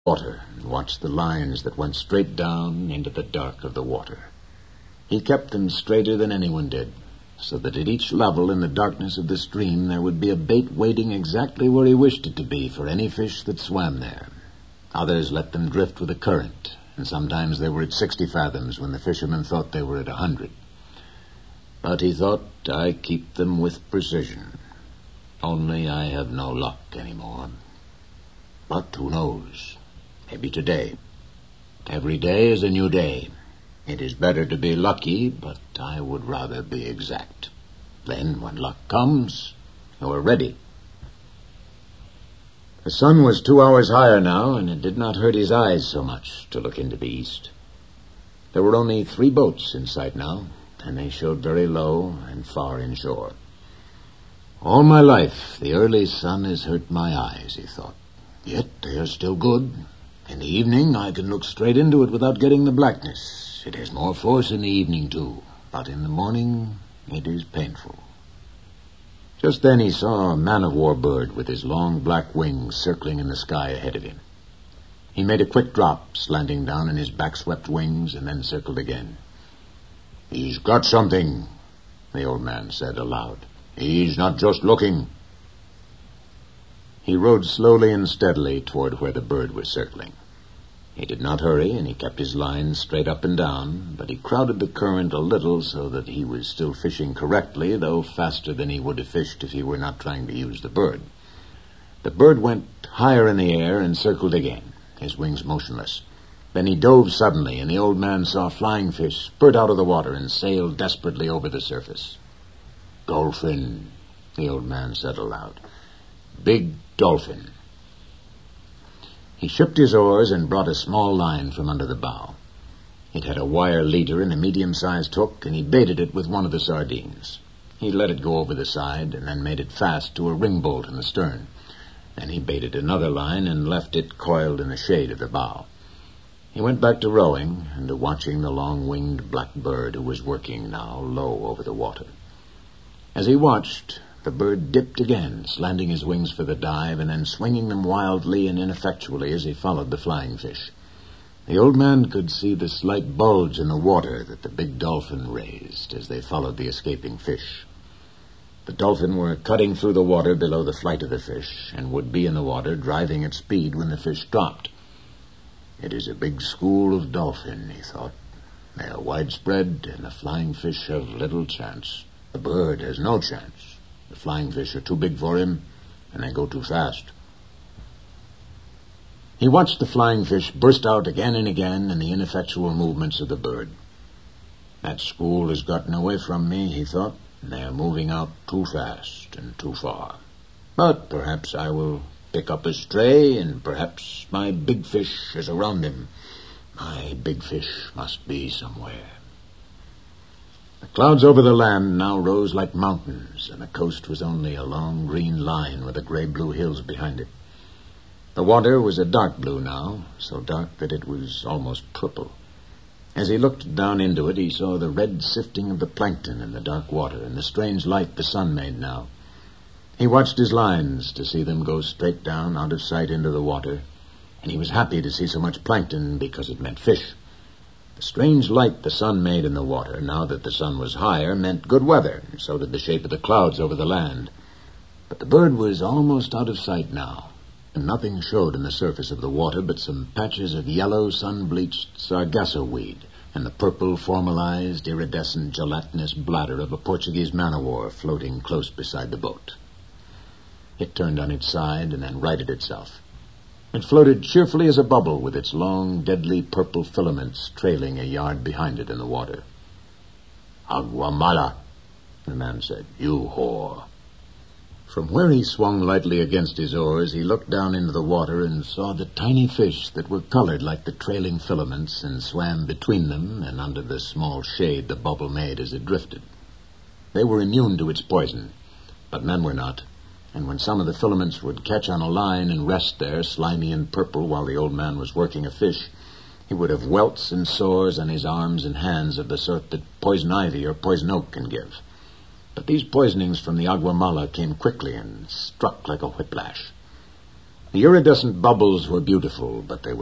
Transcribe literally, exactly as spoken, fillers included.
water and watched the lines that went straight down into the dark of the water. He kept them straighter than anyone did, so that at each level in the darkness of the stream there would be a bait waiting exactly where he wished it to be for any fish that swam there. Others let them drift with the current, and sometimes they were at sixty fathoms when the fishermen thought they were at a hundred. But he thought, I keep them with precision. Only I have no luck anymore. But who knows? Maybe today. Every day is a new day. It is better to be lucky, but I would rather be exact. Then, when luck comes, you are ready. The sun was two hours higher now, and it did not hurt his eyes so much to look into the east. There were only three boats in sight now, and they showed very low and far inshore. All my life, the early sun has hurt my eyes, he thought. Yet they are still good. In the evening, I can look straight into it without getting the blackness. It has more force in the evening, too. But in the morning, it is painful. Just then he saw a man-of-war bird with his long black wings circling in the sky ahead of him. He made a quick drop, slanting down in his back-swept wings, and then circled again. He's got something, the old man said aloud. He's not just looking. He rode slowly and steadily toward where the bird was circling. He did not hurry, and he kept his line straight up and down, but he crowded the current a little so that he was still fishing correctly, though faster than he would have fished if he were not trying to use the bird. The bird went higher in the air and circled again, his wings motionless. Then he dove suddenly, and the old man saw a flying fish spurt out of the water and sail desperately over the surface. Dolphin, the old man said aloud. Big dolphin. He shipped his oars and brought a small line from under the bow. It had a wire leader and a medium-sized hook, and he baited it with one of the sardines. He let it go over the side and then made it fast to a ring bolt in the stern. Then he baited another line and left it coiled in the shade of the bow. He went back to rowing and to watching the long-winged black bird who was working now low over the water. As he watched, the bird dipped again, slanting his wings for the dive and then swinging them wildly and ineffectually as he followed the flying fish. The old man could see the slight bulge in the water that the big dolphin raised as they followed the escaping fish. The dolphin were cutting through the water below the flight of the fish and would be in the water driving at speed when the fish dropped. It is a big school of dolphin, he thought. They are widespread, and the flying fish have little chance. The bird has no chance. The flying fish are too big for him, and they go too fast. He watched the flying fish burst out again and again in the ineffectual movements of the bird. That school has gotten away from me, he thought. They are moving out too fast and too far. But perhaps I will pick up a stray, and perhaps my big fish is around him. My big fish must be somewhere. The clouds over the land now rose like mountains, and the coast was only a long green line with the gray-blue hills behind it. The water was a dark blue now, so dark that it was almost purple. As he looked down into it, he saw the red sifting of the plankton in the dark water and the strange light the sun made now. He watched his lines to see them go straight down out of sight into the water, and he was happy to see so much plankton because it meant fish. The strange light the sun made in the water, now that the sun was higher, meant good weather, and so did the shape of the clouds over the land. But the bird was almost out of sight now, and nothing showed in the surface of the water but some patches of yellow, sun-bleached sargasso weed and the purple, formalized, iridescent, gelatinous bladder of a Portuguese man-o-war floating close beside the boat. It turned on its side and then righted itself. It floated cheerfully as a bubble with its long, deadly purple filaments trailing a yard behind it in the water. Agua mala, the man said. You whore. From where he swung lightly against his oars, he looked down into the water and saw the tiny fish that were colored like the trailing filaments and swam between them and under the small shade the bubble made as it drifted. They were immune to its poison, but men were not. And when some of the filaments would catch on a line and rest there, slimy and purple, while the old man was working a fish, he would have welts and sores on his arms and hands of the sort that poison ivy or poison oak can give. But these poisonings from the agua mala came quickly and struck like a whiplash. The iridescent bubbles were beautiful, but they